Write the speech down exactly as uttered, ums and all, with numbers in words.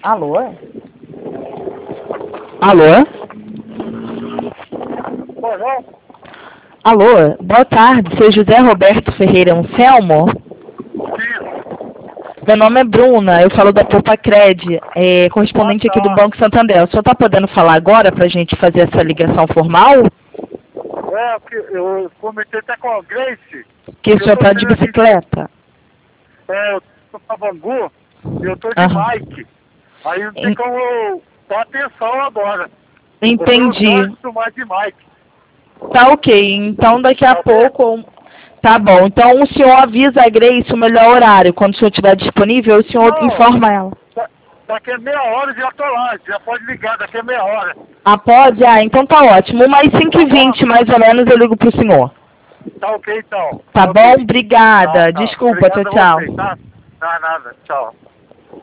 Alô? Alô? Alô? Alô? Boa tarde, seu José Roberto Ferreira Anselmo? Sim. Meu nome é Bruna, eu falo da Poupa Cred, é, Ah, correspondente aqui do tá. Banco Santander. O senhor está podendo falar agora para a gente fazer essa ligação formal? É, porque eu comentei até com a Grace. Que o Eu senhor tô está de sendo aqui de... bicicleta? É, eu tô pra Bangu e eu tô de Aham. bike. Aí não tem En- como eu dar atenção agora. Eu tô no Entendi. trânsito mais de bike. Tá ok, então daqui a Tá ok? pouco... Tá bom, então o senhor avisa a Grace o melhor horário. Quando o senhor estiver disponível, o senhor Não, informa ela. da- daqui a meia hora eu já tô lá. Já pode ligar daqui a meia hora. Ah, pode? Ah, então tá ótimo. Umas cinco Tá e bom? vinte mais ou menos eu ligo pro senhor. Tá ok então. Tá Tá bom? ok. Tá, Obrigada. tá. Desculpa, tchau, Obrigado a tchau. você, tá? Não, nada. Tchau.